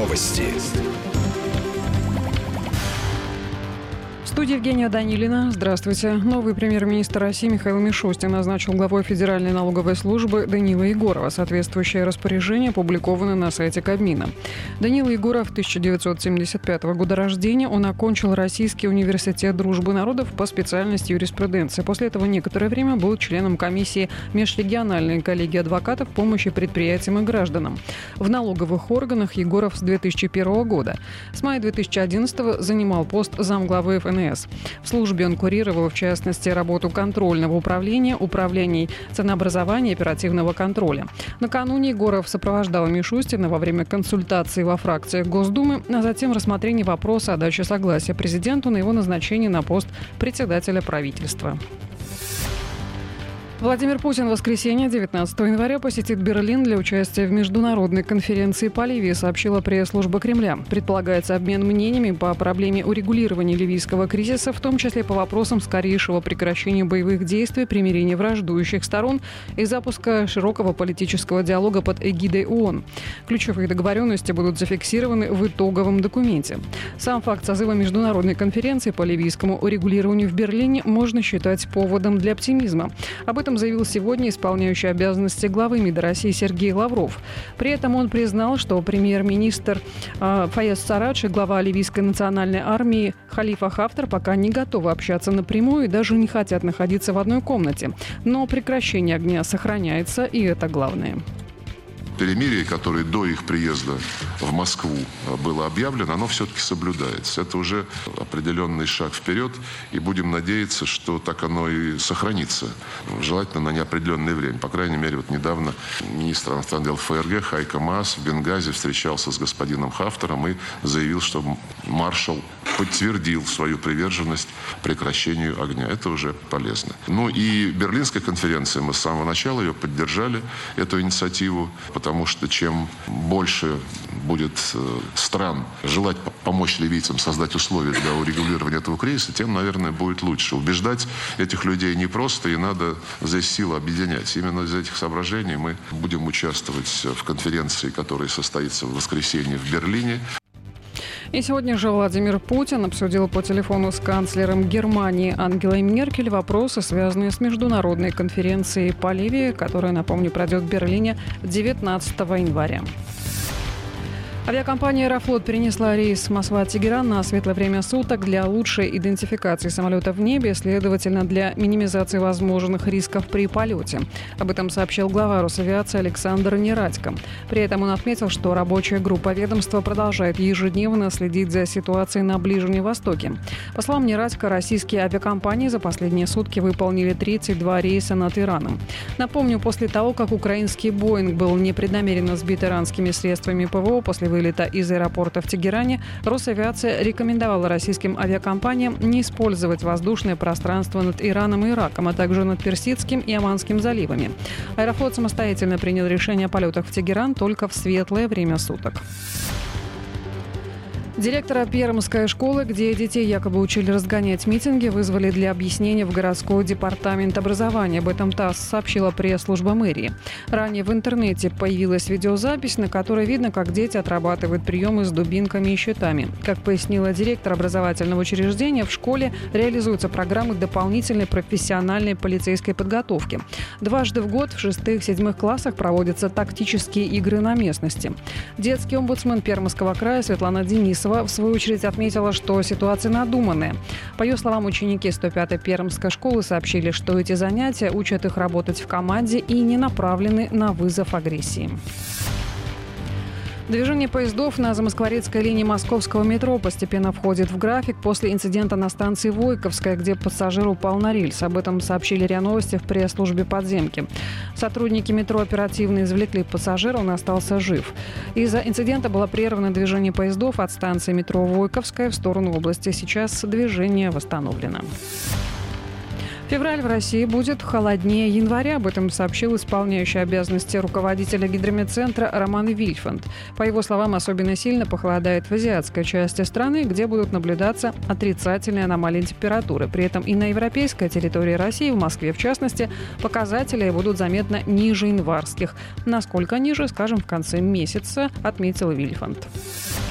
Новости. В студии Евгения Данилина. Здравствуйте. Новый премьер-министр России Михаил Мишустин назначил главой Федеральной налоговой службы Даниила Егорова. Соответствующее распоряжение опубликовано на сайте Кабмина. Даниил Егоров 1975 года рождения. Он окончил Российский университет дружбы народов по специальности юриспруденция. После этого некоторое время был членом комиссии межрегиональной коллегии адвокатов помощи предприятиям и гражданам. В налоговых органах Егоров с 2001 года. С мая 2011 занимал пост замглавы ФНС. В службе он курировал, в частности, работу контрольного управления, управлений ценообразования и оперативного контроля. Накануне Егоров сопровождал Мишустина во время консультаций во фракциях Госдумы, а затем рассмотрения вопроса о даче согласия президенту на его назначение на пост председателя правительства. Владимир Путин в воскресенье, 19 января, посетит Берлин для участия в международной конференции по Ливии, сообщила пресс-служба Кремля. Предполагается обмен мнениями по проблеме урегулирования ливийского кризиса, в том числе по вопросам скорейшего прекращения боевых действий, примирения враждующих сторон и запуска широкого политического диалога под эгидой ООН. Ключевые договоренности будут зафиксированы в итоговом документе. Сам факт созыва международной конференции по ливийскому урегулированию в Берлине можно считать поводом для оптимизма. Об этом заявил сегодня исполняющий обязанности главы МИДа России Сергей Лавров. При этом он признал, что премьер-министр Фаяз Сарадж и глава ливийской национальной армии Халифа Хафтар пока не готовы общаться напрямую и даже не хотят находиться в одной комнате. Но прекращение огня сохраняется, и это главное. Перемирие, которое до их приезда в Москву было объявлено, оно все-таки соблюдается. Это уже определенный шаг вперед, и будем надеяться, что так оно и сохранится. Желательно на неопределенное время. По крайней мере, вот недавно министр иностранных дел ФРГ Хайко Маас в Бенгази встречался с господином Хафтаром и заявил, что маршал подтвердил свою приверженность прекращению огня. Это уже полезно. Ну и Берлинская конференция, мы с самого начала ее поддержали, эту инициативу, потому что чем больше будет стран желать помочь ливийцам создать условия для урегулирования этого кризиса, тем, наверное, будет лучше. Убеждать этих людей непросто, и надо здесь силы объединять. Именно из этих соображений мы будем участвовать в конференции, которая состоится в воскресенье в Берлине. И сегодня же Владимир Путин обсудил по телефону с канцлером Германии Ангелой Меркель вопросы, связанные с международной конференцией по Ливии, которая, напомню, пройдет в Берлине 19 января. Авиакомпания «Аэрофлот» перенесла рейс Москва-Тегеран на светлое время суток для лучшей идентификации самолета в небе, следовательно, для минимизации возможных рисков при полете. Об этом сообщил глава Росавиации Александр Нерадько. При этом он отметил, что рабочая группа ведомства продолжает ежедневно следить за ситуацией на Ближнем Востоке. По словам Нерадько, российские авиакомпании за последние сутки выполнили 32 рейса над Ираном. Напомню, после того, как украинский «Боинг» был непреднамеренно сбит иранскими средствами ПВО после вылета из аэропорта в Тегеране, Росавиация рекомендовала российским авиакомпаниям не использовать воздушное пространство над Ираном и Ираком, а также над Персидским и Оманским заливами. Аэрофлот самостоятельно принял решение о полетах в Тегеран только в светлое время суток. Директора Пермской школы, где детей якобы учили разгонять митинги, вызвали для объяснения в городской департамент образования. Об этом ТАСС сообщила пресс-служба мэрии. Ранее в интернете появилась видеозапись, на которой видно, как дети отрабатывают приемы с дубинками и щитами. Как пояснила директор образовательного учреждения, в школе реализуются программы дополнительной профессиональной полицейской подготовки. Дважды в год в 6-7 классах проводятся тактические игры на местности. Детский омбудсмен Пермского края Светлана Денисова в свою очередь отметила, что ситуация надуманная. По ее словам, ученики 105-й Пермской школы сообщили, что эти занятия учат их работать в команде и не направлены на вызов агрессии. Движение поездов на Замоскворецкой линии московского метро постепенно входит в график после инцидента на станции Войковская, где пассажир упал на рельс. Об этом сообщили РИА Новости в пресс-службе «Подземки». Сотрудники метро оперативно извлекли пассажира, он остался жив. Из-за инцидента было прервано движение поездов от станции метро Войковская в сторону области. Сейчас движение восстановлено. Февраль в России будет холоднее января. Об этом сообщил исполняющий обязанности руководителя гидрометцентра Роман Вильфанд. По его словам, особенно сильно похолодает в азиатской части страны, где будут наблюдаться отрицательные аномалии температуры. При этом и на европейской территории России, в Москве в частности, показатели будут заметно ниже январских. Насколько ниже, скажем, в конце месяца, отметил Вильфанд.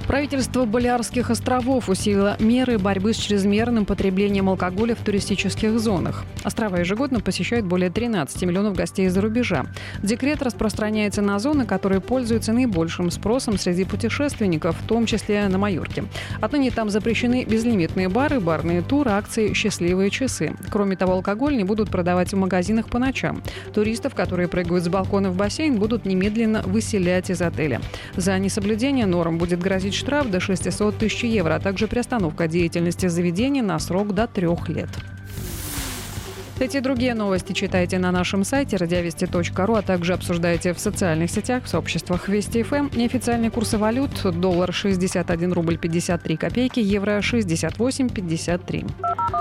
Правительство Балеарских островов усилило меры борьбы с чрезмерным потреблением алкоголя в туристических зонах. Острова ежегодно посещают более 13 миллионов гостей из-за рубежа. Декрет распространяется на зоны, которые пользуются наибольшим спросом среди путешественников, в том числе на Майорке. Отныне там запрещены безлимитные бары, барные туры, акции «Счастливые часы». Кроме того, алкоголь не будут продавать в магазинах по ночам. Туристов, которые прыгают с балкона в бассейн, будут немедленно выселять из отеля. За несоблюдение норм будет грозить штраф до 600 тысяч евро, а также приостановка деятельности заведения на срок до 3 лет. Эти и другие новости читайте на нашем сайте радиовести.ру, а также обсуждайте в социальных сетях, в сообществах Вести ФМ. Неофициальные курсы валют: доллар 61 рубль 53 копейки, евро 68,53.